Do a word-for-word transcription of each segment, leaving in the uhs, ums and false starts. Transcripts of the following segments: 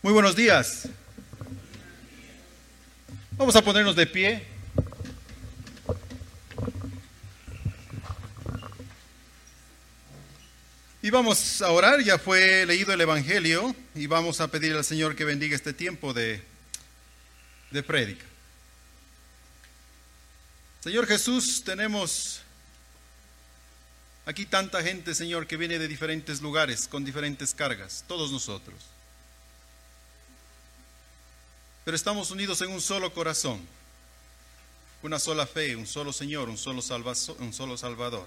Muy buenos días. Vamos a ponernos de pie. Y vamos a orar. Ya fue leído el Evangelio y vamos a pedir al Señor que bendiga este tiempo de, de prédica. Señor Jesús, tenemos aquí tanta gente, Señor, que viene de diferentes lugares, con diferentes cargas, todos nosotros. Pero estamos unidos en un solo corazón, una sola fe, un solo Señor, un solo salvazo- un solo Salvador.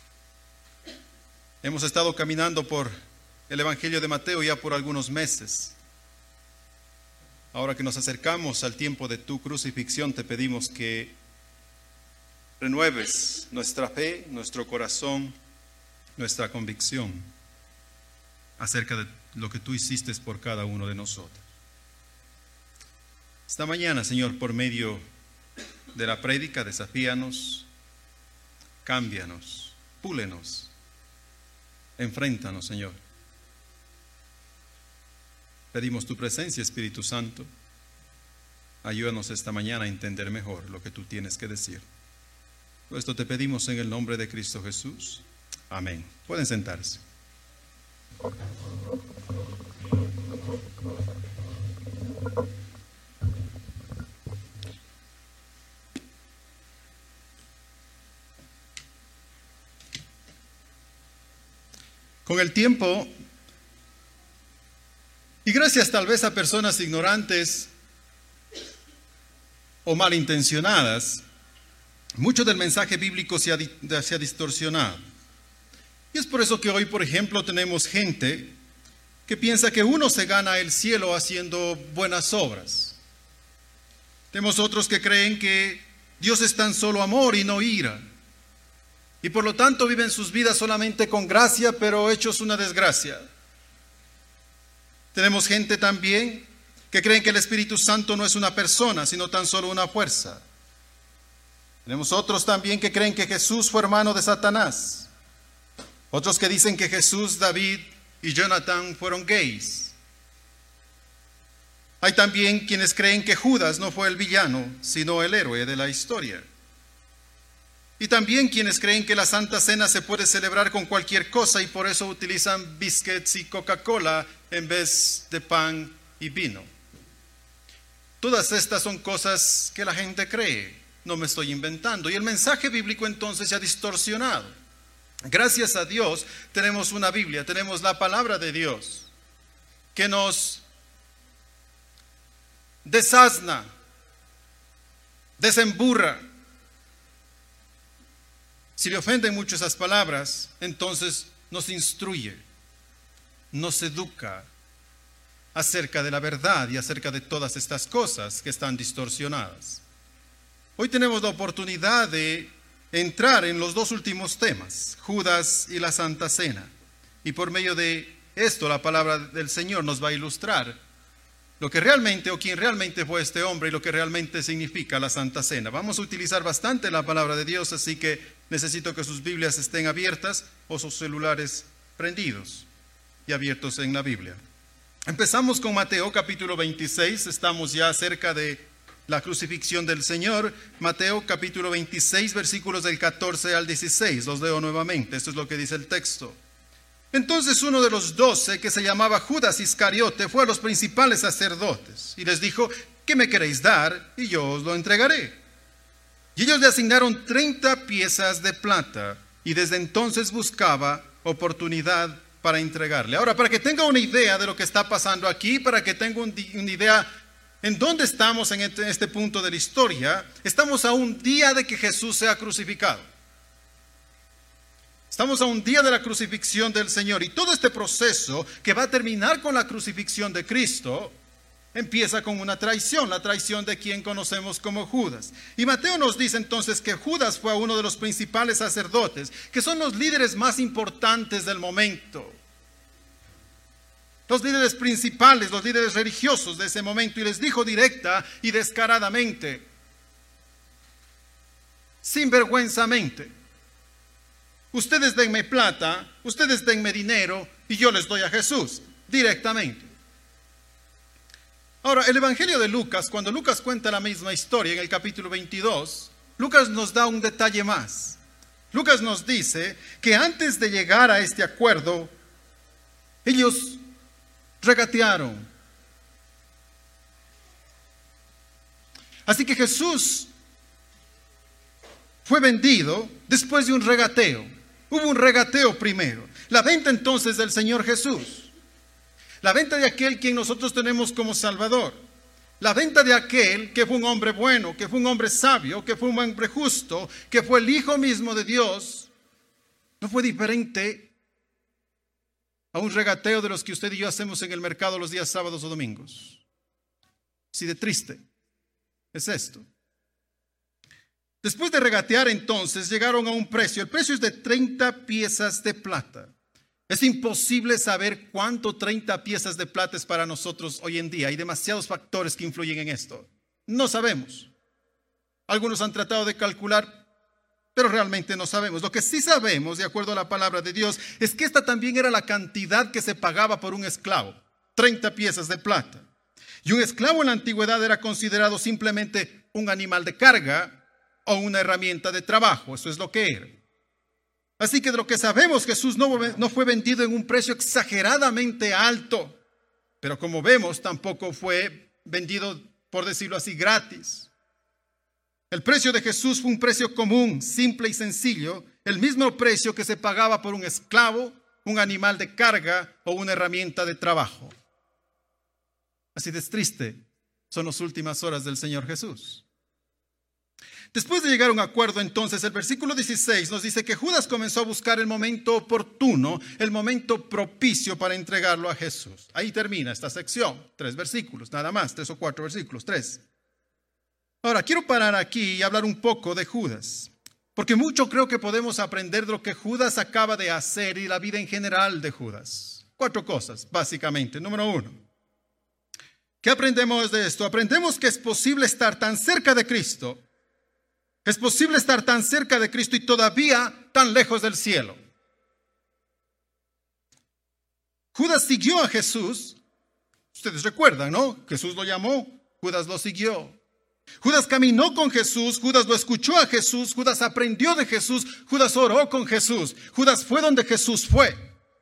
Hemos estado caminando por el Evangelio de Mateo ya por algunos meses. Ahora que nos acercamos al tiempo de tu crucifixión, te pedimos que renueves nuestra fe, nuestro corazón, nuestra convicción acerca de lo que tú hiciste por cada uno de nosotros. Esta mañana, Señor, por medio de la prédica, desafíanos, cámbianos, púlenos, enfréntanos, Señor. Pedimos tu presencia, Espíritu Santo. Ayúdanos esta mañana a entender mejor lo que tú tienes que decir. Esto te pedimos en el nombre de Cristo Jesús. Amén. Pueden sentarse. Con el tiempo, y gracias tal vez a personas ignorantes o malintencionadas, mucho del mensaje bíblico se ha, se ha distorsionado. Y es por eso que hoy, por ejemplo, tenemos gente que piensa que uno se gana el cielo haciendo buenas obras. Tenemos otros que creen que Dios es tan solo amor y no ira. Y por lo tanto viven sus vidas solamente con gracia, pero hechos una desgracia. Tenemos gente también que creen que el Espíritu Santo no es una persona, sino tan solo una fuerza. Tenemos otros también que creen que Jesús fue hermano de Satanás. Otros que dicen que Jesús, David y Jonathan fueron gays. Hay también quienes creen que Judas no fue el villano, sino el héroe de la historia. Y también quienes creen que la Santa Cena se puede celebrar con cualquier cosa y por eso utilizan biscuits y Coca-Cola en vez de pan y vino. Todas estas son cosas que la gente cree, no me estoy inventando. Y el mensaje bíblico entonces se ha distorsionado. Gracias a Dios tenemos una Biblia, tenemos la palabra de Dios que nos desasna, desemburra. Si le ofenden mucho esas palabras, entonces nos instruye, nos educa acerca de la verdad y acerca de todas estas cosas que están distorsionadas. Hoy tenemos la oportunidad de entrar en los dos últimos temas, Judas y la Santa Cena. Y por medio de esto, la palabra del Señor nos va a ilustrar lo que realmente o quién realmente fue este hombre y lo que realmente significa la Santa Cena. Vamos a utilizar bastante la palabra de Dios, así que necesito que sus Biblias estén abiertas o sus celulares prendidos y abiertos en la Biblia. Empezamos con Mateo capítulo veintiséis, estamos ya cerca de la crucifixión del Señor. Mateo capítulo veintiséis, versículos del catorce al dieciséis, los leo nuevamente, esto es lo que dice el texto. Entonces uno de los doce, que se llamaba Judas Iscariote, fue a los principales sacerdotes y les dijo: ¿qué me queréis dar? Y yo os lo entregaré. Y ellos le asignaron treinta piezas de plata y desde entonces buscaba oportunidad para entregarle. Ahora, para que tenga una idea de lo que está pasando aquí, para que tenga un, una idea en dónde estamos en este, en este punto de la historia, estamos a un día de que Jesús sea crucificado. Estamos a un día de la crucifixión del Señor y todo este proceso que va a terminar con la crucifixión de Cristo empieza con una traición, la traición de quien conocemos como Judas. Y Mateo nos dice entonces que Judas fue uno de los principales sacerdotes, que son los líderes más importantes del momento. Los líderes principales, los líderes religiosos de ese momento, y les dijo directa y descaradamente, sinvergüenzamente: ustedes denme plata, ustedes denme dinero y yo les doy a Jesús directamente. Ahora, el Evangelio de Lucas, cuando Lucas cuenta la misma historia en el capítulo veintidós, Lucas nos da un detalle más. Lucas nos dice que antes de llegar a este acuerdo, ellos regatearon. Así que Jesús fue vendido después de un regateo. Hubo un regateo primero. La venta entonces del Señor Jesús. La venta de aquel quien nosotros tenemos como Salvador. La venta de aquel que fue un hombre bueno, que fue un hombre sabio, que fue un hombre justo, que fue el Hijo mismo de Dios, no fue diferente a un regateo de los que usted y yo hacemos en el mercado los días sábados o domingos. Así de triste es esto. Después de regatear entonces llegaron a un precio. El precio es de treinta piezas de plata. Es imposible saber cuánto treinta piezas de plata es para nosotros hoy en día. Hay demasiados factores que influyen en esto. No sabemos. Algunos han tratado de calcular, pero realmente no sabemos. Lo que sí sabemos, de acuerdo a la palabra de Dios, es que esta también era la cantidad que se pagaba por un esclavo. treinta piezas de plata. Y un esclavo en la antigüedad era considerado simplemente un animal de carga o una herramienta de trabajo. Eso es lo que era. Así que de lo que sabemos, Jesús no, no fue vendido en un precio exageradamente alto, pero como vemos, tampoco fue vendido, por decirlo así, gratis. El precio de Jesús fue un precio común, simple y sencillo, el mismo precio que se pagaba por un esclavo, un animal de carga o una herramienta de trabajo. Así de triste son las últimas horas del Señor Jesús. Después de llegar a un acuerdo, entonces, el versículo dieciséis nos dice que Judas comenzó a buscar el momento oportuno, el momento propicio para entregarlo a Jesús. Ahí termina esta sección, tres versículos, nada más, tres o cuatro versículos, tres. Ahora, quiero parar aquí y hablar un poco de Judas, porque mucho creo que podemos aprender de lo que Judas acaba de hacer y la vida en general de Judas. Cuatro cosas, básicamente. Número uno, ¿qué aprendemos de esto? Aprendemos que es posible estar tan cerca de Cristo. Es posible estar tan cerca de Cristo y todavía tan lejos del cielo. Judas siguió a Jesús. Ustedes recuerdan, ¿no? Jesús lo llamó, Judas lo siguió. Judas caminó con Jesús, Judas lo escuchó a Jesús, Judas aprendió de Jesús, Judas oró con Jesús, Judas fue donde Jesús fue.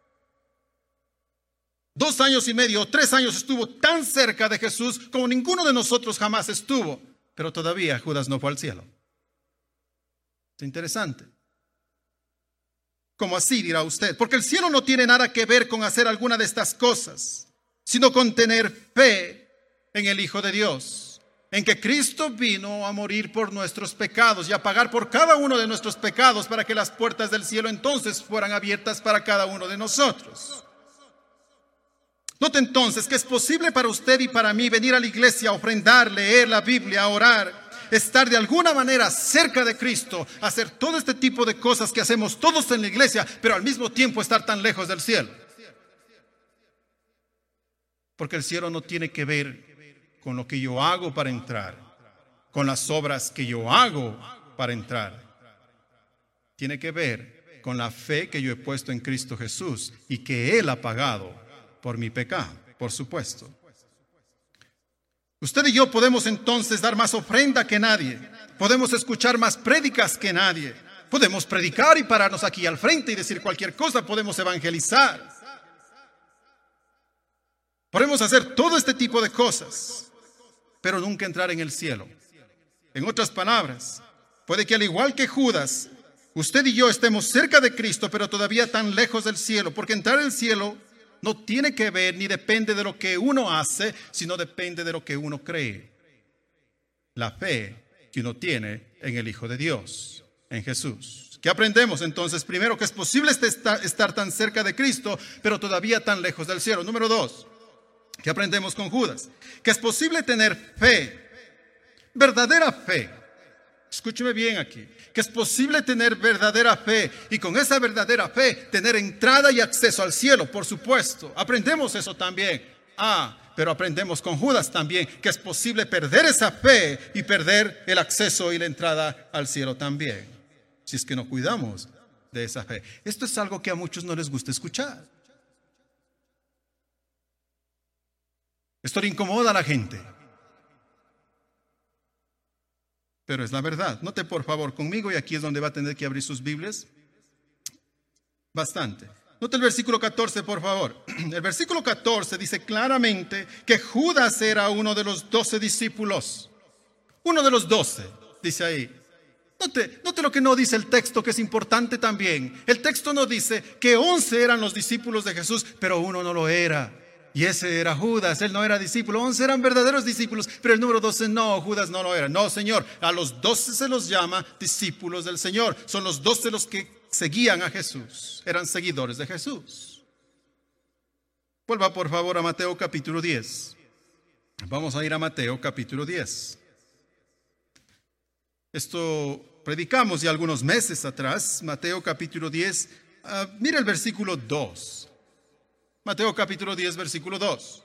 Dos años y medio, tres años estuvo tan cerca de Jesús como ninguno de nosotros jamás estuvo. Pero todavía Judas no fue al cielo. Es interesante. ¿Cómo así, dirá usted? Porque el cielo no tiene nada que ver con hacer alguna de estas cosas, sino con tener fe en el Hijo de Dios, en que Cristo vino a morir por nuestros pecados y a pagar por cada uno de nuestros pecados para que las puertas del cielo entonces fueran abiertas para cada uno de nosotros. Note entonces que es posible para usted y para mí venir a la iglesia, ofrendar, leer la Biblia, orar, estar de alguna manera cerca de Cristo, hacer todo este tipo de cosas que hacemos todos en la iglesia, pero al mismo tiempo estar tan lejos del cielo. Porque el cielo no tiene que ver con lo que yo hago para entrar, con las obras que yo hago para entrar. Tiene que ver con la fe que yo he puesto en Cristo Jesús y que Él ha pagado por mi pecado, por supuesto. Usted y yo podemos entonces dar más ofrenda que nadie. Podemos escuchar más prédicas que nadie. Podemos predicar y pararnos aquí al frente y decir cualquier cosa. Podemos evangelizar. Podemos hacer todo este tipo de cosas, pero nunca entrar en el cielo. En otras palabras, puede que al igual que Judas, usted y yo estemos cerca de Cristo, pero todavía tan lejos del cielo, porque entrar al cielo no tiene que ver ni depende de lo que uno hace, sino depende de lo que uno cree. La fe que uno tiene en el Hijo de Dios, en Jesús. ¿Qué aprendemos entonces? Primero, que es posible estar, estar tan cerca de Cristo, pero todavía tan lejos del cielo. Número dos, ¿qué aprendemos con Judas? Que es posible tener fe, verdadera fe. Escúcheme bien aquí. Que es posible tener verdadera fe y con esa verdadera fe tener entrada y acceso al cielo, por supuesto. Aprendemos eso también. Ah, pero aprendemos con Judas también que es posible perder esa fe y perder el acceso y la entrada al cielo también, si es que no cuidamos de esa fe. Esto es algo que a muchos no les gusta escuchar. Esto le incomoda a la gente, pero es la verdad. Note por favor conmigo, y aquí es donde va a tener que abrir sus Biblias. Bastante. Note el versículo catorce, por favor. El versículo catorce dice claramente que Judas era uno de los doce discípulos. Uno de los doce, dice ahí. Note, note lo que no dice el texto, que es importante también. El texto no dice que once eran los discípulos de Jesús, pero uno no lo era. Y ese era Judas, él no era discípulo. Once eran verdaderos discípulos, pero el número doce no, Judas no lo era. No, Señor, a los doce se los llama discípulos del Señor. Son los doce los que seguían a Jesús, eran seguidores de Jesús. Vuelva por favor a Mateo capítulo diez. Vamos a ir a Mateo capítulo diez. Esto predicamos ya algunos meses atrás, Mateo capítulo diez. Uh, mira el versículo dos. Mateo capítulo diez, versículo dos.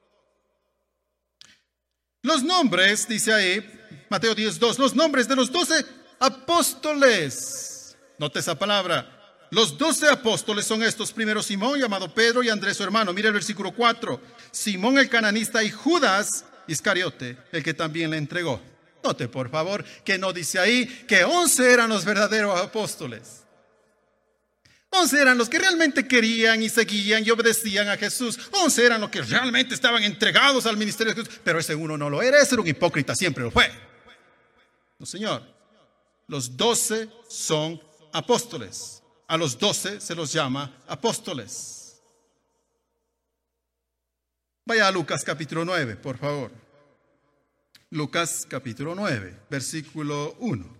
Los nombres, dice ahí, Mateo diez, dos, los nombres de los doce apóstoles. Note esa palabra. Los doce apóstoles son estos: primero Simón, llamado Pedro, y Andrés su hermano. Mira el versículo cuatro. Simón el cananista y Judas Iscariote, el que también le entregó. Note por favor que no dice ahí que once eran los verdaderos apóstoles. Once eran los que realmente querían y seguían y obedecían a Jesús. Once eran los que realmente estaban entregados al ministerio de Jesús. Pero ese uno no lo era, ese era un hipócrita, siempre lo fue. No, Señor. Los doce son apóstoles. A los doce se los llama apóstoles. Vaya a Lucas capítulo nueve, por favor. Lucas capítulo nueve, versículo uno.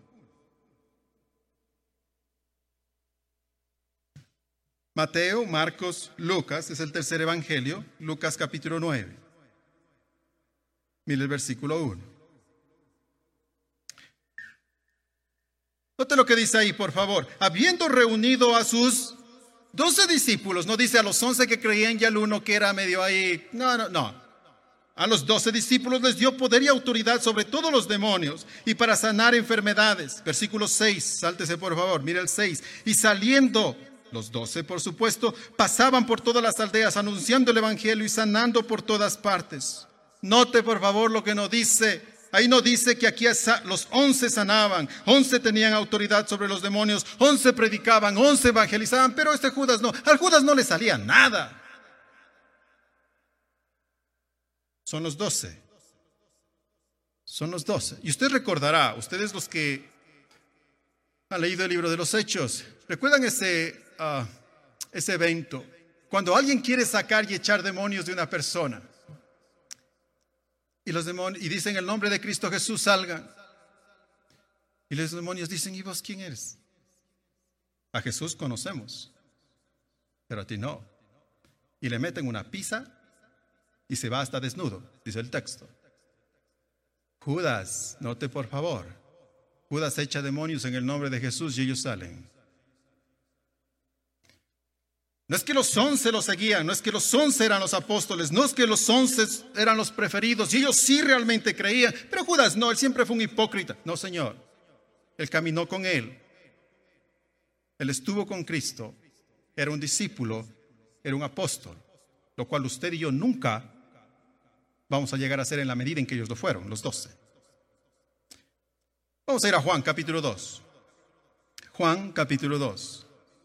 Mateo, Marcos, Lucas, es el tercer evangelio. Lucas capítulo nueve. Mire el versículo uno. Note lo que dice ahí, por favor. Habiendo reunido a sus doce discípulos, no dice a los once que creían y al uno que era medio ahí. No, no, no. A los doce discípulos les dio poder y autoridad sobre todos los demonios y para sanar enfermedades. Versículo seis, sáltese por favor, mire el seis. Y saliendo, los doce por supuesto, pasaban por todas las aldeas anunciando el evangelio y sanando por todas partes. Note por favor lo que no dice. Ahí no dice que aquí los once sanaban, once tenían autoridad sobre los demonios, once predicaban, once evangelizaban, pero este Judas no. Al Judas no le salía nada. Son los doce. Son los doce. Y usted recordará, ustedes los que han leído el libro de los Hechos, ¿recuerdan ese, uh, ese evento? Cuando alguien quiere sacar y echar demonios de una persona. Y los demonios, y dicen el nombre de Cristo Jesús, salgan. Y los demonios dicen, ¿y vos quién eres? A Jesús conocemos, pero a ti no. Y le meten una pisa y se va hasta desnudo, dice el texto. Judas, note por favor, Judas echa demonios en el nombre de Jesús y ellos salen. No es que los once los seguían, no es que los once eran los apóstoles, no es que los once eran los preferidos y ellos sí realmente creían, pero Judas no, él siempre fue un hipócrita. No, Señor, él caminó con él, él estuvo con Cristo, era un discípulo, era un apóstol, lo cual usted y yo nunca vamos a llegar a ser en la medida en que ellos lo fueron, los doce. Vamos a ir a Juan capítulo dos. Juan capítulo dos.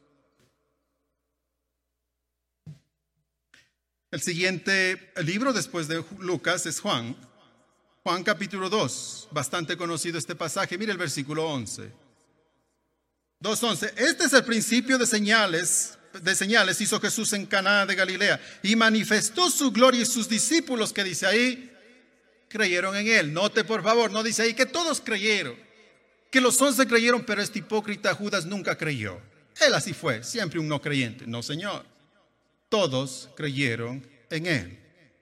El siguiente libro después de Lucas es Juan. Juan capítulo dos. Bastante conocido este pasaje. Mire el versículo once. dos once. Este es el principio de señales. De señales hizo Jesús en Caná de Galilea y manifestó su gloria y sus discípulos, que dice ahí, creyeron en él. Note por favor, no dice ahí que todos creyeron, que los once creyeron, pero este hipócrita Judas nunca creyó. Él así fue, siempre un no creyente. No, Señor, todos creyeron en él.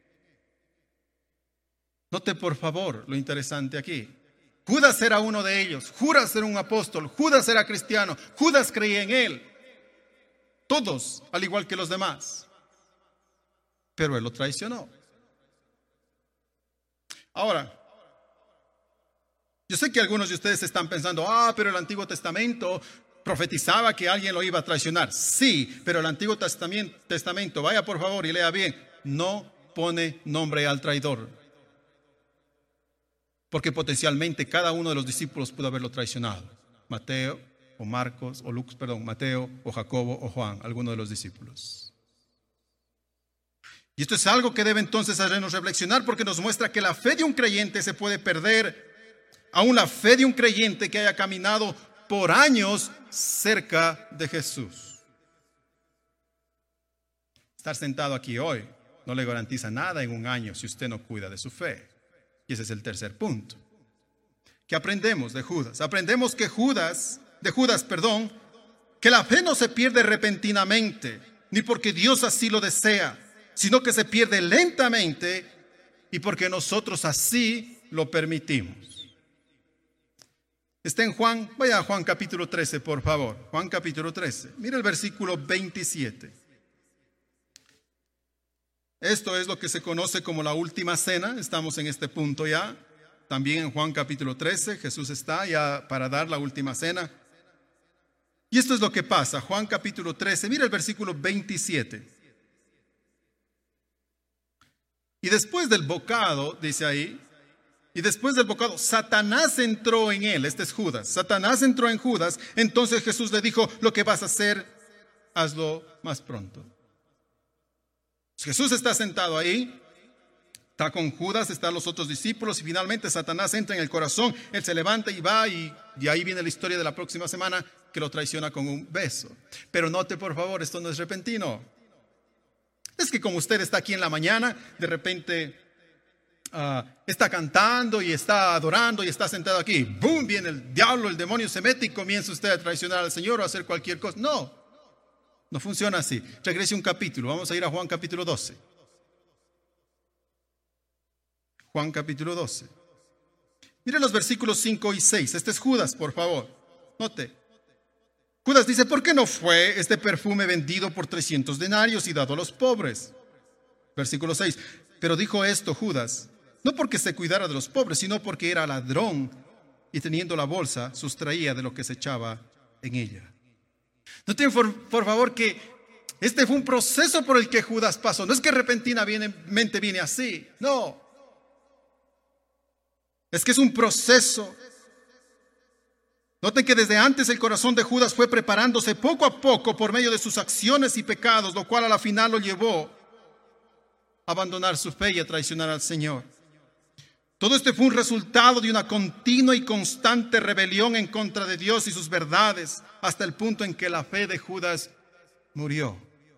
Note por favor lo interesante aquí. Judas era uno de ellos, Judas era un apóstol, Judas era cristiano, Judas creía en él. Todos, al igual que los demás. Pero él lo traicionó. Ahora, yo sé que algunos de ustedes están pensando, ah, pero el Antiguo Testamento profetizaba que alguien lo iba a traicionar. Sí, pero el Antiguo Testamento, Testamento, vaya por favor y lea bien, no pone nombre al traidor, porque potencialmente cada uno de los discípulos pudo haberlo traicionado. Mateo o Marcos o Lucas, perdón, Mateo o Jacobo o Juan, alguno de los discípulos. Y esto es algo que debe entonces hacernos reflexionar, porque nos muestra que la fe de un creyente se puede perder, aún la fe de un creyente que haya caminado por años cerca de Jesús. Estar sentado aquí hoy no le garantiza nada en un año si usted no cuida de su fe. Y ese es el tercer punto. ¿Qué aprendemos de Judas? Aprendemos que Judas, de Judas, perdón, que la fe no se pierde repentinamente, ni porque Dios así lo desea, sino que se pierde lentamente y porque nosotros así lo permitimos. Está en Juan, vaya a Juan capítulo trece, por favor. Juan capítulo trece. Mira el versículo veintisiete. Esto es lo que se conoce como la última cena. Estamos en este punto ya. También en Juan capítulo trece, Jesús está ya para dar la última cena. Y esto es lo que pasa. Juan capítulo trece, mira el versículo veintisiete. Y después del bocado, dice ahí, y después del bocado, Satanás entró en él. Este es Judas. Satanás entró en Judas. Entonces Jesús le dijo, lo que vas a hacer, hazlo más pronto. Jesús está sentado ahí, está con Judas, están los otros discípulos, y finalmente Satanás entra en el corazón. Él se levanta y va, y de ahí viene la historia de la próxima semana, que lo traiciona con un beso. Pero note, por favor, esto no es repentino. Es que como usted está aquí en la mañana, de repente uh, está cantando y está adorando y está sentado aquí, ¡boom! Viene el diablo, el demonio se mete y comienza usted a traicionar al Señor o a hacer cualquier cosa. No, no funciona así. Regrese un capítulo, vamos a ir a Juan capítulo doce. Juan capítulo doce. Mire los versículos cinco y seis. Este es Judas, por favor. Note. Judas dice, ¿por qué no fue este perfume vendido por trescientos denarios y dado a los pobres? Versículo seis. Pero dijo esto Judas, no porque se cuidara de los pobres, sino porque era ladrón y teniendo la bolsa sustraía de lo que se echaba en ella. Noten por, por favor que este fue un proceso por el que Judas pasó. No es que repentinamente viene así, no. Es que es un proceso. Noten que desde antes el corazón de Judas fue preparándose poco a poco por medio de sus acciones y pecados, lo cual a la final lo llevó a abandonar su fe y a traicionar al Señor. Todo esto fue un resultado de una continua y constante rebelión en contra de Dios y sus verdades, hasta el punto en que la fe de Judas murió.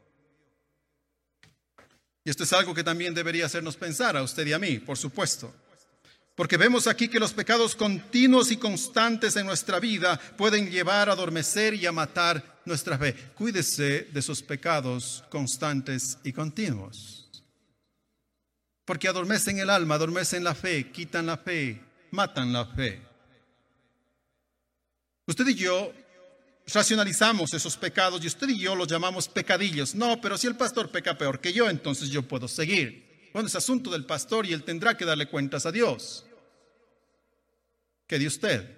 Y esto es algo que también debería hacernos pensar a usted y a mí, por supuesto. Porque vemos aquí que los pecados continuos y constantes en nuestra vida pueden llevar a adormecer y a matar nuestra fe. Cuídese de esos pecados constantes y continuos. Porque adormecen el alma, adormecen la fe, quitan la fe, matan la fe. Usted y yo racionalizamos esos pecados y usted y yo los llamamos pecadillos. No, pero si el pastor peca peor que yo, entonces yo puedo seguir. Bueno, es asunto del pastor y él tendrá que darle cuentas a Dios. ¿Qué de usted?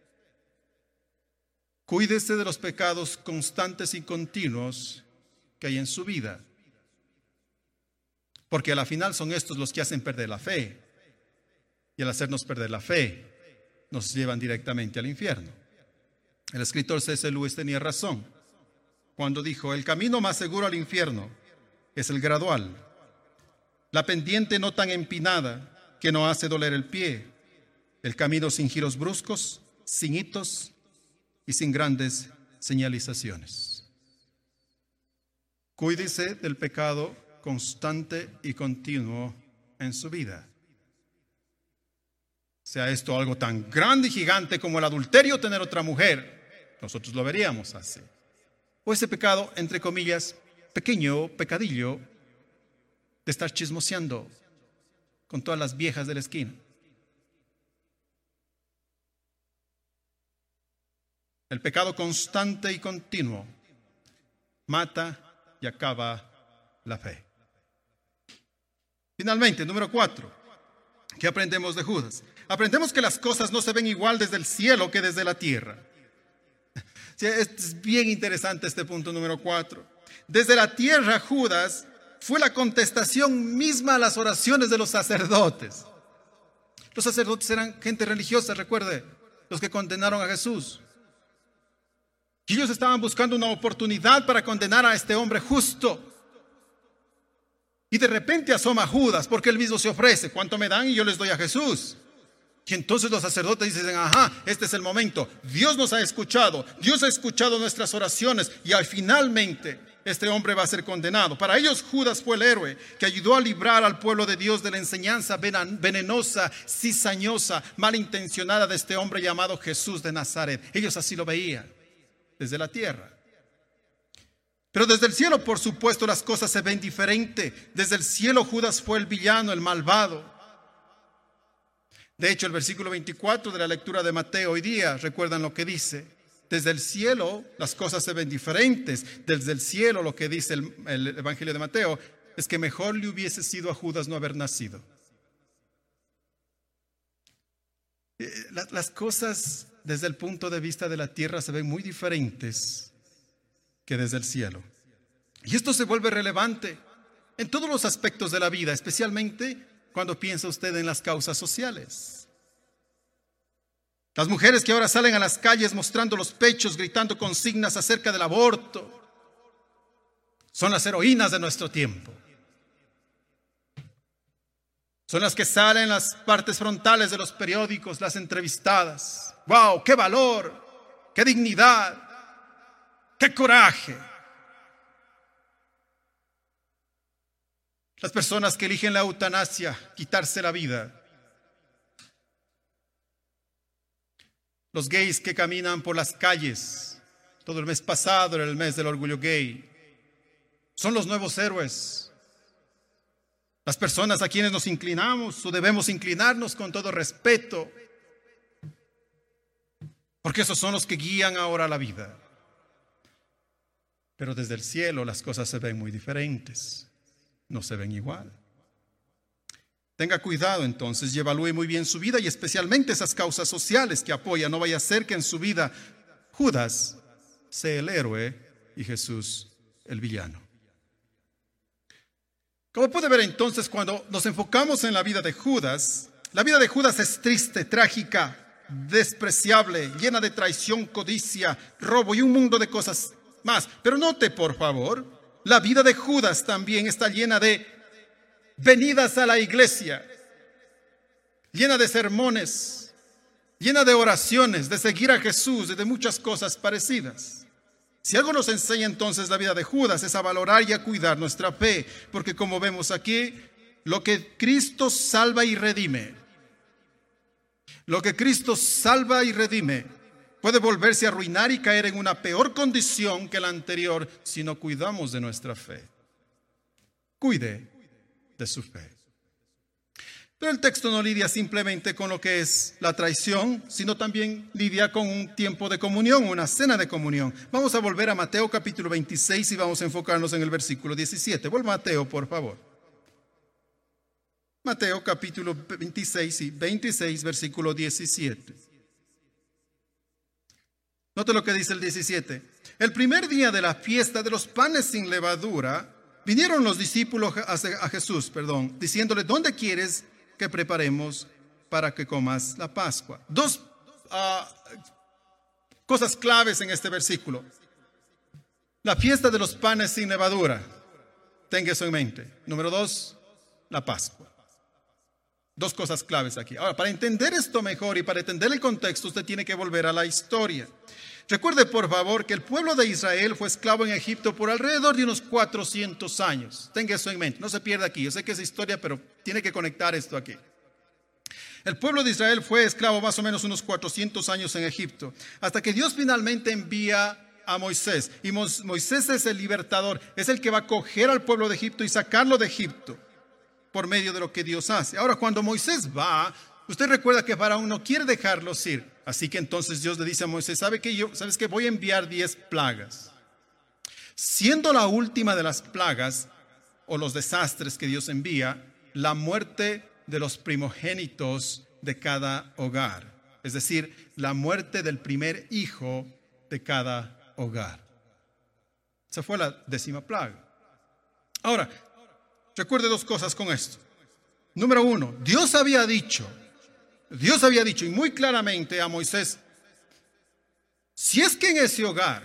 Cuídese de los pecados constantes y continuos que hay en su vida. Porque a la final son estos los que hacen perder la fe. Y al hacernos perder la fe, nos llevan directamente al infierno. El escritor C S Lewis tenía razón cuando dijo, el camino más seguro al infierno es el gradual. La pendiente no tan empinada que no hace doler el pie. El camino sin giros bruscos, sin hitos y sin grandes señalizaciones. Cuídese del pecado constante y continuo en su vida. Sea esto algo tan grande y gigante como el adulterio o tener otra mujer, nosotros lo veríamos así. O ese pecado, entre comillas, pequeño pecadillo de estar chismoseando con todas las viejas de la esquina. El pecado constante y continuo mata y acaba la fe. Finalmente, número cuatro, ¿qué aprendemos de Judas? Aprendemos que las cosas no se ven igual desde el cielo que desde la tierra. Sí, es bien interesante este punto número cuatro. Desde la tierra, Judas fue la contestación misma a las oraciones de los sacerdotes. Los sacerdotes eran gente religiosa, recuerde, los que condenaron a Jesús. Y ellos estaban buscando una oportunidad para condenar a este hombre justo. Y de repente asoma Judas, porque él mismo se ofrece. ¿Cuánto me dan? Y yo les doy a Jesús. Y entonces los sacerdotes dicen, ajá, este es el momento. Dios nos ha escuchado. Dios ha escuchado nuestras oraciones. Y al finalmente este hombre va a ser condenado. Para ellos Judas fue el héroe que ayudó a librar al pueblo de Dios de la enseñanza venenosa, cizañosa, malintencionada de este hombre llamado Jesús de Nazaret. Ellos así lo veían desde la tierra. Pero desde el cielo, por supuesto, las cosas se ven diferente. Desde el cielo Judas fue el villano, el malvado. De hecho, el versículo veinticuatro de la lectura de Mateo hoy día, recuerdan lo que dice. Desde el cielo las cosas se ven diferentes. Desde el cielo lo que dice el, el Evangelio de Mateo es que mejor le hubiese sido a Judas no haber nacido. Las, las cosas desde el punto de vista de la tierra se ven muy diferentes que desde el cielo. Y esto se vuelve relevante en todos los aspectos de la vida, especialmente cuando piensa usted en las causas sociales. Las mujeres que ahora salen a las calles mostrando los pechos, gritando consignas acerca del aborto, son las heroínas de nuestro tiempo. Son las que salen en las partes frontales de los periódicos, las entrevistadas. ¡Wow! ¡Qué valor! ¡Qué dignidad! ¡Qué coraje! Las personas que eligen la eutanasia, quitarse la vida. Los gays que caminan por las calles. Todo el mes pasado era el mes del orgullo gay. Son los nuevos héroes. Las personas a quienes nos inclinamos o debemos inclinarnos con todo respeto. Porque esos son los que guían ahora la vida. Pero desde el cielo las cosas se ven muy diferentes. No se ven igual. Tenga cuidado entonces y evalúe muy bien su vida y especialmente esas causas sociales que apoya. No vaya a ser que en su vida Judas sea el héroe y Jesús el villano. Como puede ver entonces, cuando nos enfocamos en la vida de Judas, la vida de Judas es triste, trágica, despreciable, llena de traición, codicia, robo y un mundo de cosas más. Pero note, por favor, la vida de Judas también está llena de venidas a la iglesia, llena de sermones, llena de oraciones, de seguir a Jesús y de muchas cosas parecidas. Si algo nos enseña entonces la vida de Judas es a valorar y a cuidar nuestra fe, porque como vemos aquí, lo que Cristo salva y redime, lo que Cristo salva y redime, puede volverse a arruinar y caer en una peor condición que la anterior si no cuidamos de nuestra fe. Cuide de su fe. Pero el texto no lidia simplemente con lo que es la traición, sino también lidia con un tiempo de comunión, una cena de comunión. Vamos a volver a Mateo capítulo veintiséis y vamos a enfocarnos en el versículo diecisiete. Vuelva a Mateo, por favor. Mateo capítulo veintiséis y veintiséis, versículo diecisiete. Note lo que dice el diecisiete. El primer día de la fiesta de los panes sin levadura, vinieron los discípulos a Jesús, perdón, diciéndole, ¿dónde quieres que preparemos para que comas la Pascua? Dos uh, cosas claves en este versículo. La fiesta de los panes sin levadura. Tenga eso en mente. Número dos, la Pascua. Dos cosas claves aquí. Ahora, para entender esto mejor y para entender el contexto, usted tiene que volver a la historia. Recuerde, por favor, que el pueblo de Israel fue esclavo en Egipto por alrededor de unos cuatrocientos años. Tenga eso en mente, no se pierda aquí. Yo sé que es historia, pero tiene que conectar esto aquí. El pueblo de Israel fue esclavo más o menos unos cuatrocientos años en Egipto, hasta que Dios finalmente envía a Moisés. Y Moisés es el libertador, es el que va a coger al pueblo de Egipto y sacarlo de Egipto por medio de lo que Dios hace. Ahora, cuando Moisés va, usted recuerda que Faraón no quiere dejarlos ir. Así que entonces Dios le dice a Moisés, ¿sabe que yo, ¿sabes que voy a enviar diez plagas? Siendo la última de las plagas o los desastres que Dios envía, la muerte de los primogénitos de cada hogar. Es decir, la muerte del primer hijo de cada hogar. Esa fue la décima plaga. Ahora, Recuerde dos cosas con esto. Número uno, Dios había dicho, Dios había dicho y muy claramente a Moisés, si es que en ese hogar,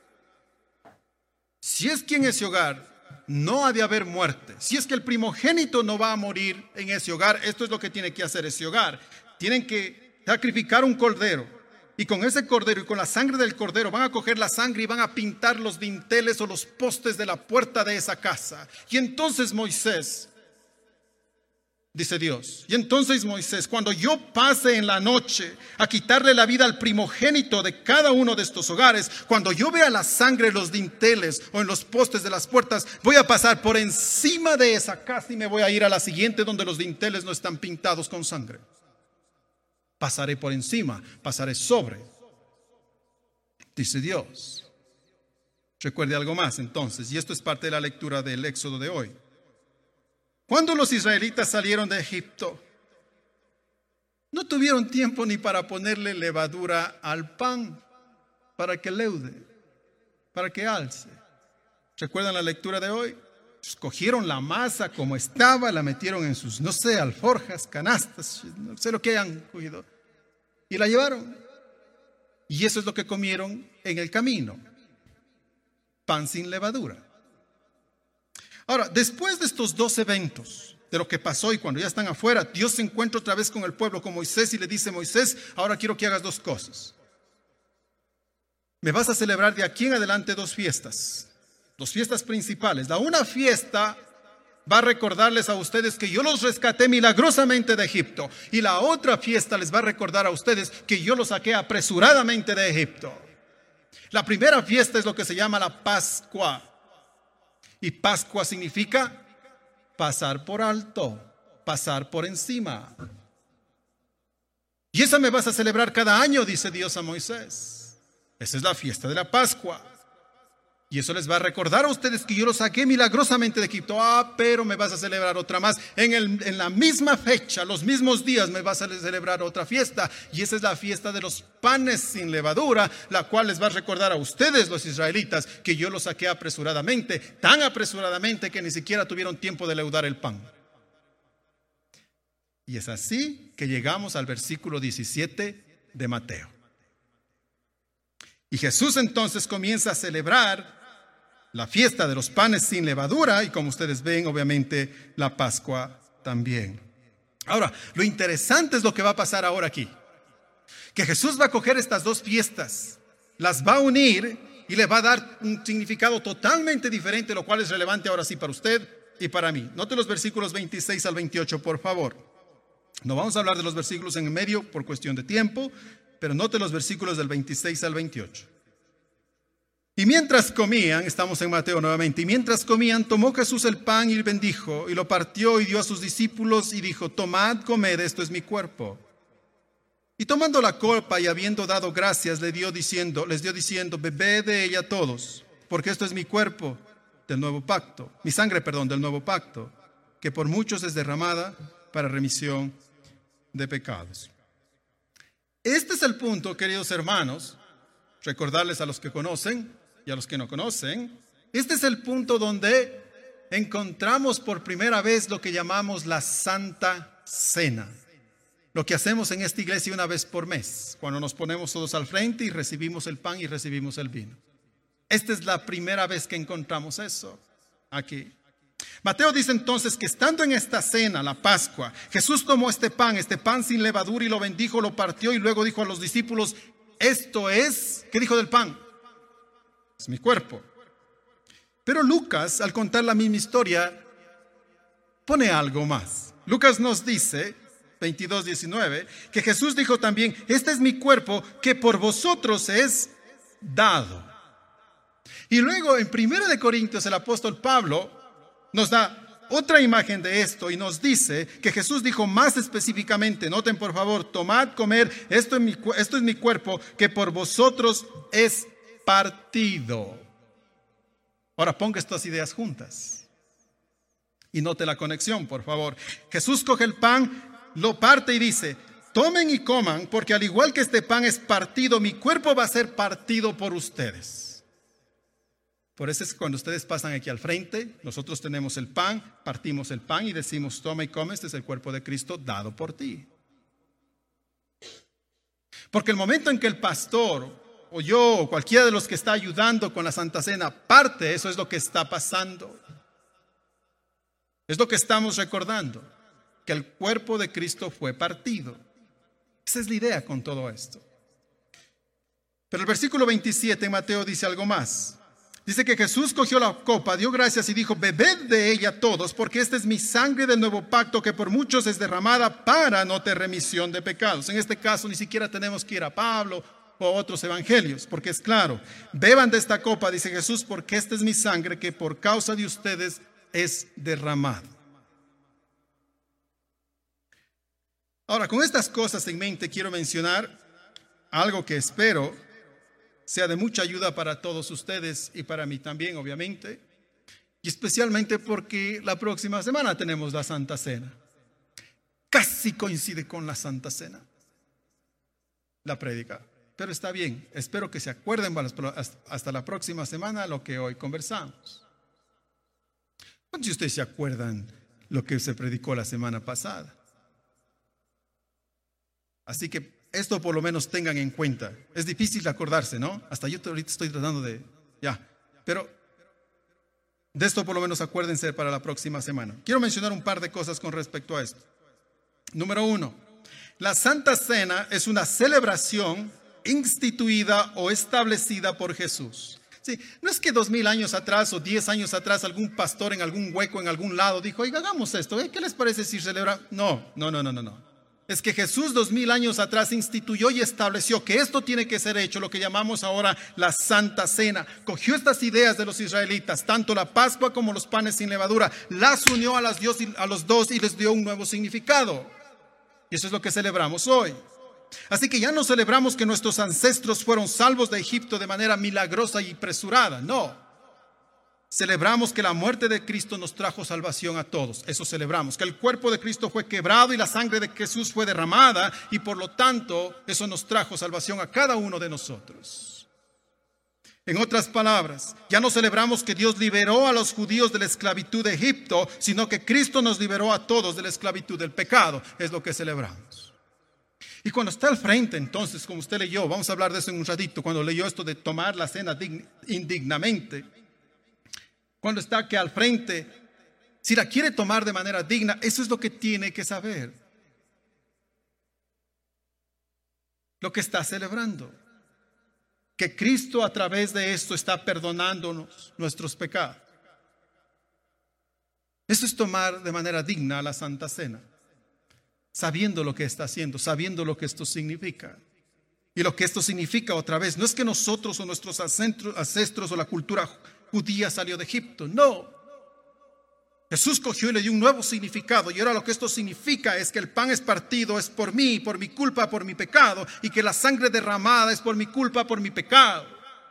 si es que en ese hogar no ha de haber muerte, si es que el primogénito no va a morir en ese hogar, esto es lo que tiene que hacer ese hogar. Tienen que sacrificar un cordero. Y con ese cordero y con la sangre del cordero van a coger la sangre y van a pintar los dinteles o los postes de la puerta de esa casa. Y entonces Moisés, dice Dios, y entonces Moisés, cuando yo pase en la noche a quitarle la vida al primogénito de cada uno de estos hogares, cuando yo vea la sangre en los dinteles o en los postes de las puertas, voy a pasar por encima de esa casa y me voy a ir a la siguiente donde los dinteles no están pintados con sangre. Pasaré por encima, pasaré sobre, dice Dios. Recuerde algo más entonces, y esto es parte de la lectura del Éxodo de hoy. Cuando los israelitas salieron de Egipto, no tuvieron tiempo ni para ponerle levadura al pan, para que leude, para que alce. ¿Recuerdan la lectura de hoy? Cogieron la masa como estaba, la metieron en sus, no sé, alforjas, canastas, no sé lo que hayan cogido, y la llevaron. Y eso es lo que comieron en el camino, pan sin levadura. Ahora, después de estos dos eventos, de lo que pasó y cuando ya están afuera, Dios se encuentra otra vez con el pueblo, con Moisés, y le dice: Moisés, ahora quiero que hagas dos cosas. Me vas a celebrar de aquí en adelante dos fiestas. Dos fiestas principales. La una fiesta va a recordarles a ustedes que yo los rescaté milagrosamente de Egipto. Y la otra fiesta les va a recordar a ustedes que yo los saqué apresuradamente de Egipto. La primera fiesta es lo que se llama la Pascua. Y Pascua significa pasar por alto, pasar por encima. Y esa me vas a celebrar cada año, dice Dios a Moisés. Esa es la fiesta de la Pascua. Y eso les va a recordar a ustedes que yo los saqué milagrosamente de Egipto. Ah, pero me vas a celebrar otra más. En, el, en la misma fecha, los mismos días, me vas a celebrar otra fiesta. Y esa es la fiesta de los panes sin levadura, la cual les va a recordar a ustedes, los israelitas, que yo los saqué apresuradamente, tan apresuradamente que ni siquiera tuvieron tiempo de leudar el pan. Y es así que llegamos al versículo diecisiete de Mateo. Y Jesús entonces comienza a celebrar la fiesta de los panes sin levadura y, como ustedes ven, obviamente la Pascua también. Ahora, lo interesante es lo que va a pasar ahora aquí. Que Jesús va a coger estas dos fiestas, las va a unir y le va a dar un significado totalmente diferente, lo cual es relevante ahora sí para usted y para mí. Note los versículos veintiséis al veintiocho, por favor. No vamos a hablar de los versículos en el medio por cuestión de tiempo, pero note los versículos del veintiséis al veintiocho. Y mientras comían, estamos en Mateo nuevamente, y mientras comían, tomó Jesús el pan y bendijo, y lo partió y dio a sus discípulos y dijo: tomad, comed, esto es mi cuerpo. Y tomando la copa y habiendo dado gracias, le dio diciendo, les dio diciendo: bebed de ella todos, porque esto es mi cuerpo del nuevo pacto, mi sangre, perdón, del nuevo pacto, que por muchos es derramada para remisión de pecados. Este es el punto, queridos hermanos, recordarles a los que conocen y a los que no conocen, este es el punto donde encontramos por primera vez lo que llamamos la Santa Cena. Lo que hacemos en esta iglesia una vez por mes, cuando nos ponemos todos al frente y recibimos el pan y recibimos el vino. Esta es la primera vez que encontramos eso aquí. Mateo dice entonces que estando en esta cena, la Pascua, Jesús tomó este pan, este pan sin levadura, y lo bendijo, lo partió y luego dijo a los discípulos: esto es, ¿qué dijo del pan? Es mi cuerpo. Pero Lucas, al contar la misma historia, pone algo más. Lucas nos dice, veintidós diecinueve, que Jesús dijo también: este es mi cuerpo que por vosotros es dado. Y luego en primera de Corintios el apóstol Pablo nos da otra imagen de esto y nos dice que Jesús dijo más específicamente, noten por favor: tomad, comer, esto es mi, esto es mi cuerpo que por vosotros es partido. Ahora ponga estas ideas juntas y note la conexión, por favor. Jesús coge el pan, lo parte y dice: tomen y coman, porque al igual que este pan es partido, mi cuerpo va a ser partido por ustedes. Por eso es que cuando ustedes pasan aquí al frente, nosotros tenemos el pan, partimos el pan y decimos, toma y come, este es el cuerpo de Cristo dado por ti. Porque el momento en que el pastor o yo o cualquiera de los que está ayudando con la Santa Cena parte, eso es lo que está pasando. Es lo que estamos recordando, que el cuerpo de Cristo fue partido. Esa es la idea con todo esto. Pero el versículo veintisiete en Mateo dice algo más. Dice que Jesús cogió la copa, dio gracias y dijo, bebed de ella todos, porque esta es mi sangre del nuevo pacto que por muchos es derramada para no tener remisión de pecados. En este caso ni siquiera tenemos que ir a Pablo o otros evangelios, porque es claro, beban de esta copa, dice Jesús, porque esta es mi sangre que por causa de ustedes es derramada. Ahora, con estas cosas en mente quiero mencionar algo que espero sea de mucha ayuda para todos ustedes y para mí también, obviamente, y especialmente porque la próxima semana tenemos la Santa Cena. Casi coincide con la Santa Cena, la prédica, pero está bien. Espero que se acuerden hasta la próxima semana lo que hoy conversamos. ¿Cuántos de ustedes se acuerdan lo que se predicó la semana pasada? Así que esto por lo menos tengan en cuenta. Es difícil acordarse, ¿no? Hasta yo ahorita estoy tratando de... Ya, pero de esto por lo menos acuérdense para la próxima semana. Quiero mencionar un par de cosas con respecto a esto. Número uno, la Santa Cena es una celebración instituida o establecida por Jesús. Sí, no es que dos mil años atrás o diez años atrás algún pastor en algún hueco en algún lado dijo, oiga, hagamos esto, ¿eh? ¿Qué les parece si celebra? No, no, no, no, no, no. Es que Jesús dos mil años atrás instituyó y estableció que esto tiene que ser hecho, lo que llamamos ahora la Santa Cena. Cogió estas ideas de los israelitas, tanto la Pascua como los panes sin levadura, las unió a, las Dios, a los dos y les dio un nuevo significado. Y eso es lo que celebramos hoy. Así que ya no celebramos que nuestros ancestros fueron salvos de Egipto de manera milagrosa y apresurada, no. Celebramos que la muerte de Cristo nos trajo salvación a todos. Eso celebramos, que el cuerpo de Cristo fue quebrado y la sangre de Jesús fue derramada y por lo tanto eso nos trajo salvación a cada uno de nosotros. En otras palabras, ya no celebramos que Dios liberó a los judíos de la esclavitud de Egipto, sino que Cristo nos liberó a todos de la esclavitud del pecado. Es lo que celebramos. Y cuando está al frente, entonces, como usted leyó, vamos a hablar de eso en un ratito, cuando leyó esto de tomar la cena indignamente, cuando está que al frente, si la quiere tomar de manera digna, eso es lo que tiene que saber. Lo que está celebrando. Que Cristo a través de esto está perdonándonos nuestros pecados. Eso es tomar de manera digna la Santa Cena. Sabiendo lo que está haciendo, sabiendo lo que esto significa. Y lo que esto significa otra vez, no es que nosotros o nuestros ancestros o la cultura judía salió de Egipto, no. Jesús cogió y le dio un nuevo significado, y ahora lo que esto significa es que el pan es partido, es por mí, por mi culpa, por mi pecado, y que la sangre derramada es por mi culpa, por mi pecado.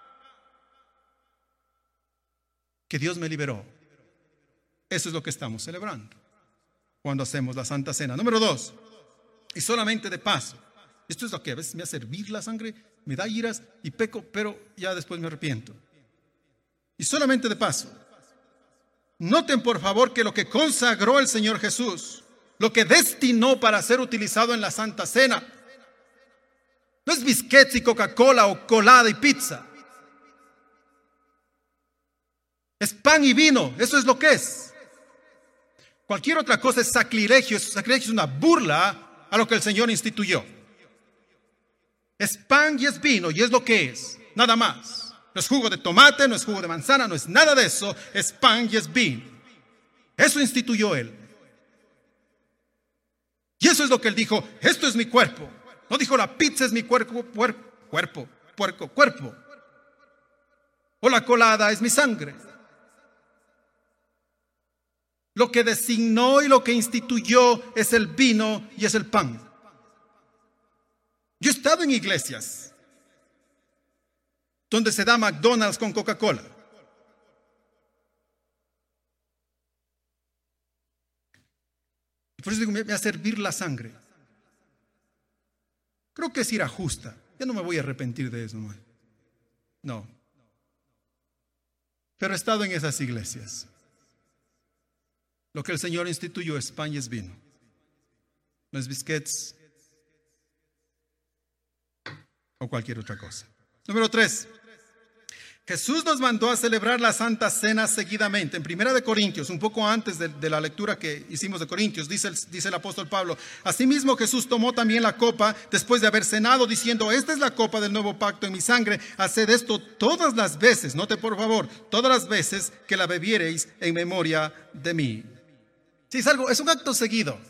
Que Dios me liberó. Eso es lo que estamos celebrando cuando hacemos la Santa Cena. Número dos, y solamente de paso, esto es lo que a veces me hace hervir la sangre, me da iras y peco, pero ya después me arrepiento. Y solamente de paso, noten por favor que lo que consagró el Señor Jesús, lo que destinó para ser utilizado en la Santa Cena, no es biscuits y Coca-Cola o colada y pizza. Es pan y vino, eso es lo que es. Cualquier otra cosa es sacrilegio, sacrilegio es una burla a lo que el Señor instituyó. Es pan y es vino y es lo que es, nada más. No es jugo de tomate, no es jugo de manzana, no es nada de eso, es pan y es vino. Eso instituyó Él. Y eso es lo que Él dijo, esto es mi cuerpo. No dijo la pizza es mi cuerpo, cuerpo, cuerpo, puerco, cuerpo. O la colada es mi sangre. Lo que designó y lo que instituyó es el vino y es el pan. Yo he estado en iglesias donde se da McDonald's con Coca-Cola. Por eso digo, me va a servir la sangre. Creo que es ira justa. Ya no me voy a arrepentir de eso. No. Pero he estado en esas iglesias. Lo que el Señor instituyó es pan y es vino. No es biscuits o cualquier otra cosa. Número tres. Jesús nos mandó a celebrar la Santa Cena seguidamente. En Primera de Corintios, un poco antes de, de la lectura que hicimos de Corintios, dice el, dice el apóstol Pablo: asimismo Jesús tomó también la copa después de haber cenado, diciendo: esta es la copa del nuevo pacto en mi sangre. Haced esto todas las veces, note por favor, todas las veces que la bebiereis en memoria de mí. Sí, es algo, es un acto seguido.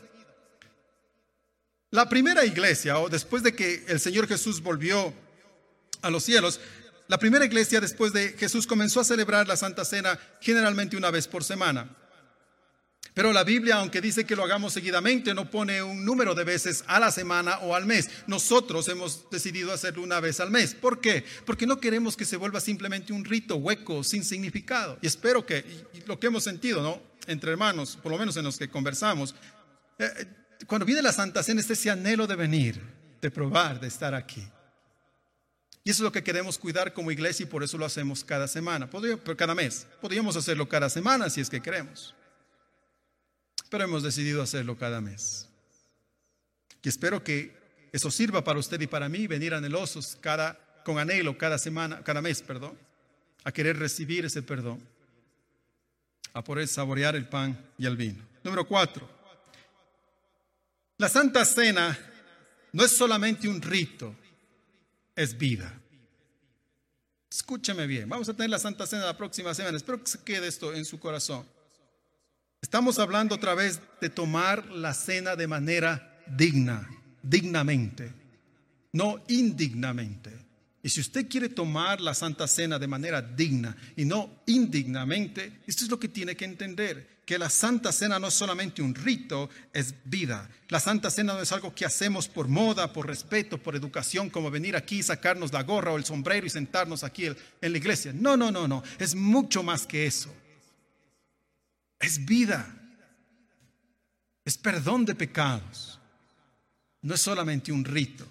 La primera iglesia, o después de que el Señor Jesús volvió a los cielos, la primera iglesia después de Jesús comenzó a celebrar la Santa Cena generalmente una vez por semana. Pero la Biblia, aunque dice que lo hagamos seguidamente, no pone un número de veces a la semana o al mes. Nosotros hemos decidido hacerlo una vez al mes. ¿Por qué? Porque no queremos que se vuelva simplemente un rito hueco, sin significado. Y espero que, y lo que hemos sentido, ¿no?, entre hermanos, por lo menos en los que conversamos, eh, cuando viene la Santa Cena, es ese anhelo de venir, de probar, de estar aquí. Y eso es lo que queremos cuidar como iglesia, y por eso lo hacemos cada semana, cada mes. Podríamos hacerlo cada semana si es que queremos, pero hemos decidido hacerlo cada mes. Y espero que eso sirva para usted y para mí, venir anhelosos cada, con anhelo cada semana, cada mes, perdón, a querer recibir ese perdón, a poder saborear el pan y el vino. Número cuatro. La Santa Cena no es solamente un rito, es vida. Escúcheme bien, vamos a tener la Santa Cena la próxima semana. Espero que se quede esto en su corazón. Estamos hablando otra vez de tomar la cena de manera digna, dignamente, no indignamente. Y si usted quiere tomar la Santa Cena de manera digna y no indignamente, esto es lo que tiene que entender, que la Santa Cena no es solamente un rito, es vida. La Santa Cena no es algo que hacemos por moda, por respeto, por educación, como venir aquí, sacarnos la gorra o el sombrero y sentarnos aquí en la iglesia. No, no, no, no, es mucho más que eso. Es vida, es perdón de pecados, no es solamente un rito.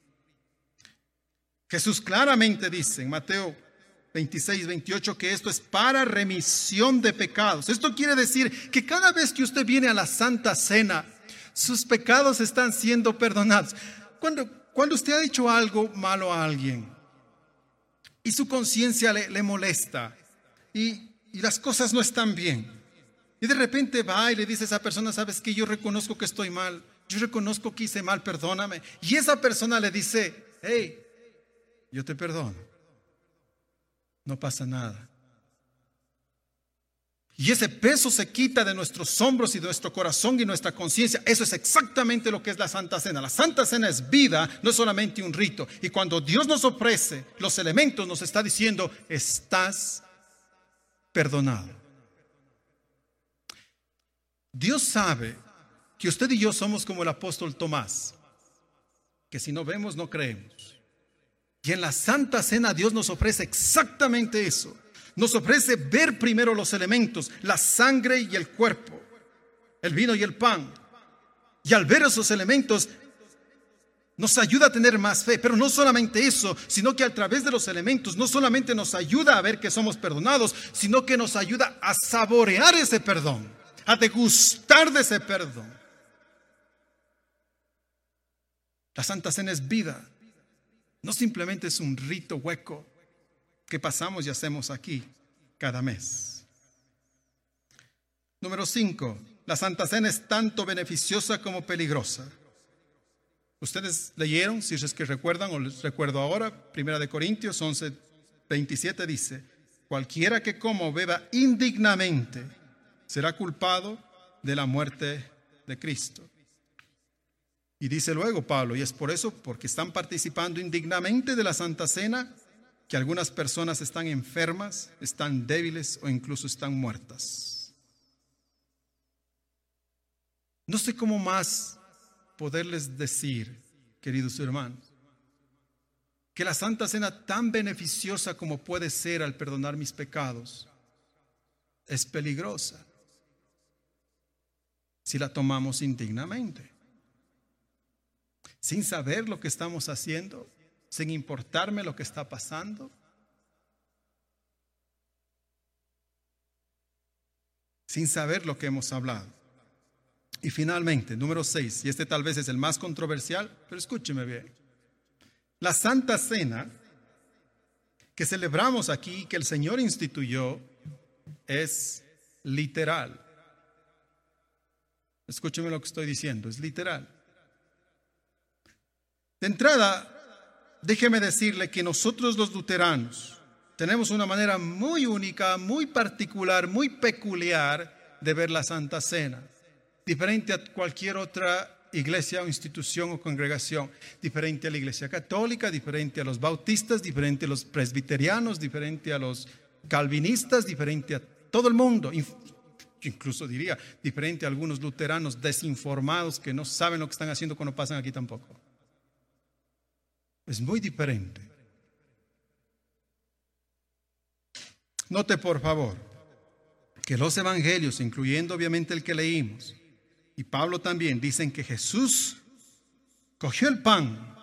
Jesús claramente dice en Mateo veintiséis, veintiocho que esto es para remisión de pecados. Esto quiere decir que cada vez que usted viene a la Santa Cena, sus pecados están siendo perdonados. Cuando, cuando usted ha dicho algo malo a alguien y su conciencia le, le molesta y, y las cosas no están bien, y de repente va y le dice a esa persona: sabes que yo reconozco que estoy mal, yo reconozco que hice mal, perdóname. Y esa persona le dice: hey, yo te perdono, no pasa nada. Y ese peso se quita de nuestros hombros y de nuestro corazón y nuestra conciencia. Eso es exactamente lo que es la Santa Cena. La Santa Cena es vida, no es solamente un rito. Y cuando Dios nos ofrece los elementos, nos está diciendo: estás perdonado. Dios sabe que usted y yo somos como el apóstol Tomás, que si no vemos, no creemos. Y en la Santa Cena Dios nos ofrece exactamente eso. Nos ofrece ver primero los elementos, la sangre y el cuerpo, el vino y el pan. Y al ver esos elementos nos ayuda a tener más fe. Pero no solamente eso, sino que a través de los elementos no solamente nos ayuda a ver que somos perdonados, sino que nos ayuda a saborear ese perdón, a degustar de ese perdón. La Santa Cena es vida. No simplemente es un rito hueco que pasamos y hacemos aquí cada mes. Número cinco. La Santa Cena es tanto beneficiosa como peligrosa. Ustedes leyeron, si es que recuerdan, o les recuerdo ahora, Primera de Corintios once, veintisiete dice: cualquiera que coma o beba indignamente será culpado de la muerte de Cristo. Y dice luego Pablo: y es por eso, porque están participando indignamente de la Santa Cena, que algunas personas están enfermas, están débiles o incluso están muertas. No sé cómo más poderles decir, queridos hermanos, que la Santa Cena, tan beneficiosa como puede ser al perdonar mis pecados, es peligrosa si la tomamos indignamente, sin saber lo que estamos haciendo, sin importarme lo que está pasando. sin saber lo que hemos hablado. Y finalmente, número seis, y este tal vez es el más controversial, pero escúcheme bien. La Santa Cena que celebramos aquí, que el Señor instituyó, es literal. Escúcheme lo que estoy diciendo, es literal. De entrada, déjeme decirle que nosotros los luteranos tenemos una manera muy única, muy particular, muy peculiar de ver la Santa Cena. Diferente a cualquier otra iglesia o institución o congregación. Diferente a la iglesia católica, diferente a los bautistas, diferente a los presbiterianos, diferente a los calvinistas, diferente a todo el mundo. Incluso diría, diferente a algunos luteranos desinformados que no saben lo que están haciendo cuando pasan aquí tampoco. Es muy diferente. Note por favor que los evangelios, incluyendo obviamente el que leímos, y Pablo también, dicen que Jesús cogió el pan.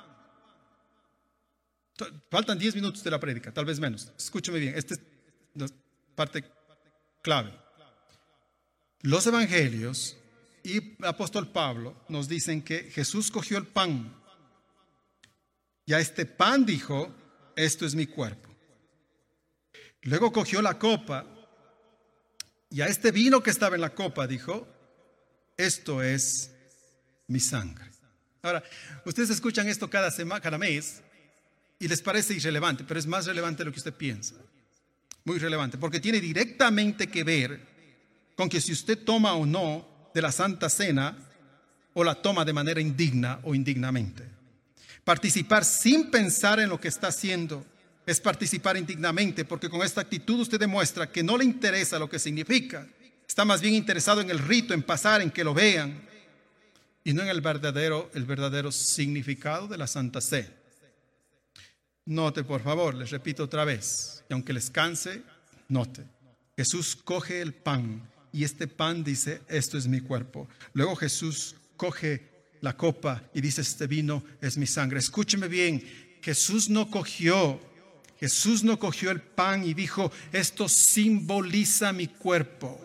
Faltan diez minutos de la prédica, tal vez menos. Escúcheme bien, esta es la parte clave. Los evangelios y el apóstol Pablo nos dicen que Jesús cogió el pan. Y a este pan dijo, esto es mi cuerpo. Luego cogió la copa y a este vino que estaba en la copa dijo, esto es mi sangre. Ahora, ustedes escuchan esto cada semana, cada mes, y les parece irrelevante, pero es más relevante de lo que usted piensa. Muy relevante, porque tiene directamente que ver con que si usted toma o no de la Santa Cena, o la toma de manera indigna o indignamente. Participar sin pensar en lo que está haciendo es participar indignamente, porque con esta actitud usted demuestra que no le interesa lo que significa. Está más bien interesado en el rito, en pasar, en que lo vean, y no en el verdadero, el verdadero significado de la Santa Cena. Note, por favor, les repito otra vez, y aunque les canse, note. Jesús coge el pan, y este pan dice, esto es mi cuerpo. Luego Jesús coge la copa y dice, este vino es mi sangre. Escúcheme bien, Jesús no cogió, Jesús no cogió el pan y dijo, esto simboliza mi cuerpo.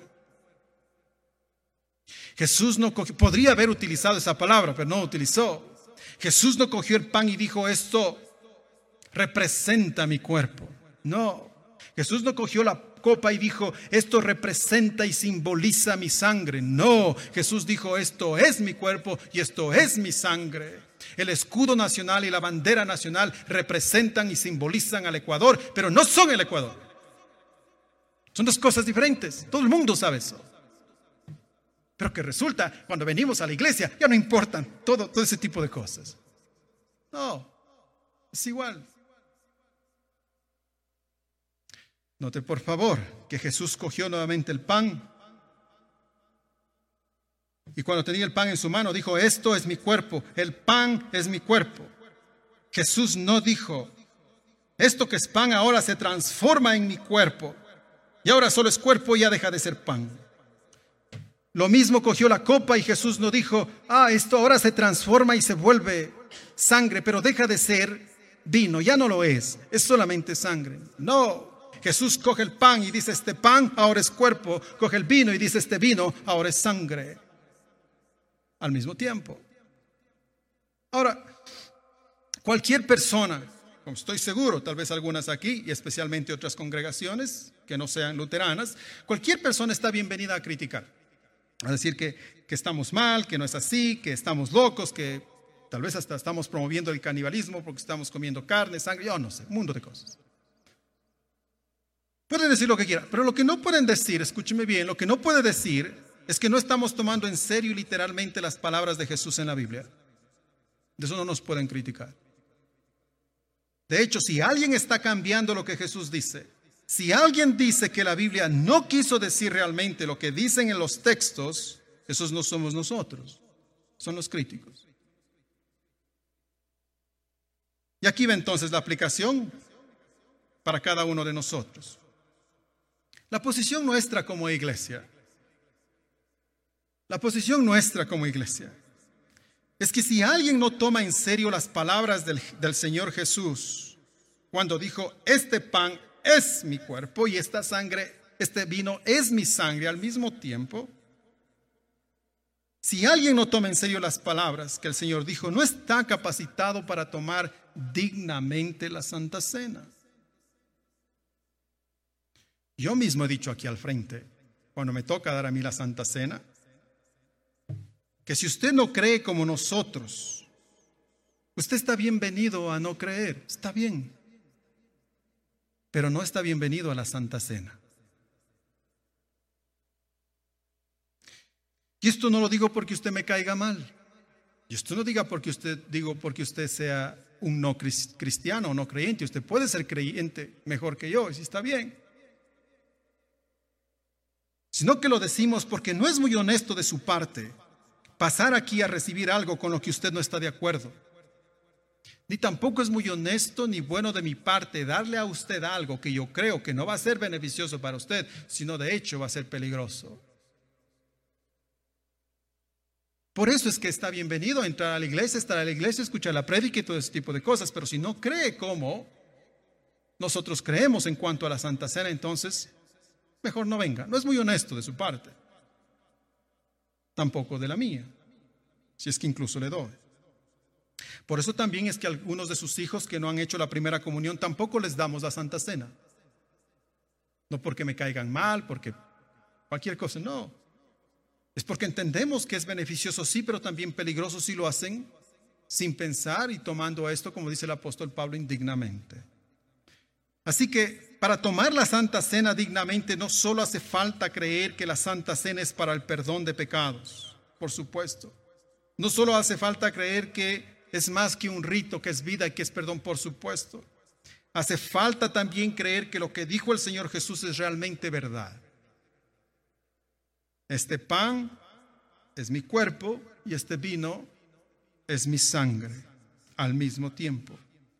Jesús no cogió, podría haber utilizado esa palabra, pero no utilizó. Jesús no cogió el pan y dijo, esto representa mi cuerpo. No, Jesús no cogió la copa y dijo, esto representa y simboliza mi sangre. No, Jesús dijo, esto es mi cuerpo y esto es mi sangre. El escudo nacional y la bandera nacional representan y simbolizan al Ecuador, pero no son el Ecuador. Son dos cosas diferentes. Todo el mundo sabe eso. Pero que resulta, cuando venimos a la iglesia, ya no importan todo, todo ese tipo de cosas. No, es igual. Note por favor que Jesús cogió nuevamente el pan. Y cuando tenía el pan en su mano, dijo, esto es mi cuerpo, el pan es mi cuerpo. Jesús no dijo, esto que es pan ahora se transforma en mi cuerpo. Y ahora solo es cuerpo y ya deja de ser pan. Lo mismo cogió la copa y Jesús no dijo, ah, esto ahora se transforma y se vuelve sangre, pero deja de ser vino, ya no lo es, es solamente sangre. No, Jesús coge el pan y dice, este pan ahora es cuerpo, coge el vino y dice, este vino ahora es sangre. Al mismo tiempo. Ahora, cualquier persona, como estoy seguro, tal vez algunas aquí y especialmente otras congregaciones que no sean luteranas, cualquier persona está bienvenida a criticar. A decir que, que estamos mal, que no es así, que estamos locos, que tal vez hasta estamos promoviendo el canibalismo porque estamos comiendo carne, sangre, yo no sé, un mundo de cosas. Pueden decir lo que quieran, pero lo que no pueden decir, escúcheme bien, lo que no puede decir es que no estamos tomando en serio y literalmente las palabras de Jesús en la Biblia. De eso no nos pueden criticar. De hecho, si alguien está cambiando lo que Jesús dice, si alguien dice que la Biblia no quiso decir realmente lo que dicen en los textos, esos no somos nosotros, son los críticos. Y aquí va entonces la aplicación para cada uno de nosotros. La posición nuestra como iglesia, la posición nuestra como iglesia, es que si alguien no toma en serio las palabras del, del Señor Jesús, cuando dijo, este pan es mi cuerpo y esta sangre este vino es mi sangre al mismo tiempo, si alguien no toma en serio las palabras que el Señor dijo, no está capacitado para tomar dignamente la Santa Cena. Yo mismo he dicho aquí al frente, cuando me toca dar a mí la Santa Cena, que si usted no cree como nosotros, usted está bienvenido a no creer, está bien, pero no está bienvenido a la Santa Cena. Y esto no lo digo porque usted me caiga mal. Y esto no diga porque usted, digo porque usted sea un no cristiano o no creyente. Usted puede ser creyente mejor que yo, y si está bien. Sino que lo decimos porque no es muy honesto de su parte pasar aquí a recibir algo con lo que usted no está de acuerdo. Ni tampoco es muy honesto ni bueno de mi parte darle a usted algo que yo creo que no va a ser beneficioso para usted, sino de hecho va a ser peligroso. Por eso es que está bienvenido a entrar a la iglesia, estar a la iglesia, escuchar la prédica y todo ese tipo de cosas. Pero si no cree como nosotros creemos en cuanto a la Santa Cena, entonces mejor no venga. No es muy honesto de su parte. Tampoco de la mía, si es que incluso le doy. Por eso también es que algunos de sus hijos que no han hecho la primera comunión, tampoco les damos la Santa Cena. No porque me caigan mal, porque cualquier cosa, no. Es porque entendemos que es beneficioso, sí, pero también peligroso si lo hacen sin pensar y tomando esto, como dice el apóstol Pablo, indignamente. Así que para tomar la Santa Cena dignamente no solo hace falta creer que la Santa Cena es para el perdón de pecados, por supuesto. No solo hace falta creer que es más que un rito, que es vida y que es perdón, por supuesto. Hace falta también creer que lo que dijo el Señor Jesús es realmente verdad. Este pan es mi cuerpo y este vino es mi sangre al mismo tiempo.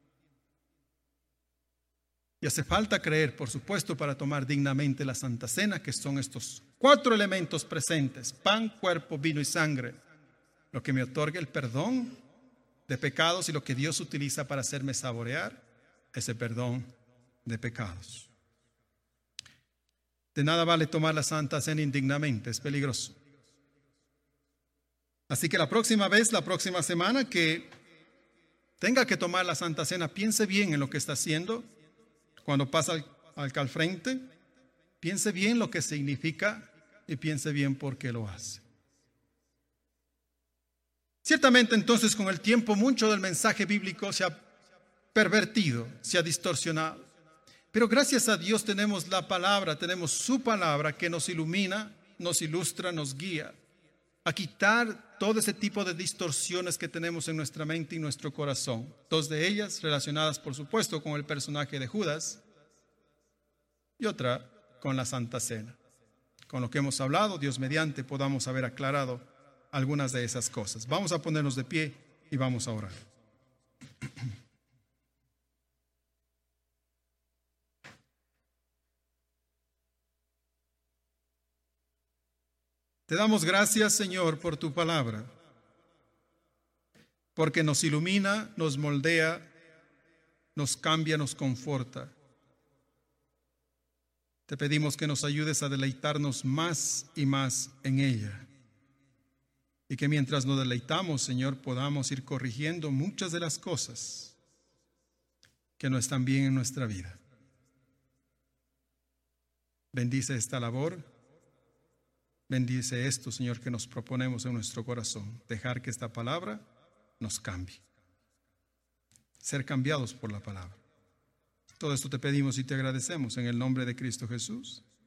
Y hace falta creer, por supuesto, para tomar dignamente la Santa Cena, que son estos cuatro elementos presentes: pan, cuerpo, vino y sangre, lo que me otorga el perdón de pecados y lo que Dios utiliza para hacerme saborear ese perdón de pecados. De nada vale tomar la Santa Cena indignamente, es peligroso. Así que la próxima vez, la próxima semana que tenga que tomar la Santa Cena, piense bien en lo que está haciendo. Cuando pasa al, al, al frente, piense bien lo que significa y piense bien por qué lo hace. Ciertamente entonces con el tiempo mucho del mensaje bíblico se ha pervertido, se ha distorsionado. Pero gracias a Dios tenemos la palabra, tenemos su palabra que nos ilumina, nos ilustra, nos guía a quitar todo ese tipo de distorsiones que tenemos en nuestra mente y nuestro corazón. Dos de ellas relacionadas, por supuesto, con el personaje de Judas y otra con la Santa Cena. Con lo que hemos hablado, Dios mediante, podamos haber aclarado algunas de esas cosas. Vamos a ponernos de pie y vamos a orar. Te damos gracias, Señor, por tu palabra, porque nos ilumina, nos moldea, nos cambia, nos conforta. Te pedimos que nos ayudes a deleitarnos más y más en ella, y que mientras nos deleitamos, Señor, podamos ir corrigiendo muchas de las cosas que no están bien en nuestra vida. Bendice esta labor. Bendice esto, Señor, que nos proponemos en nuestro corazón. Dejar que esta palabra nos cambie. Ser cambiados por la palabra. Todo esto te pedimos y te agradecemos en el nombre de Cristo Jesús.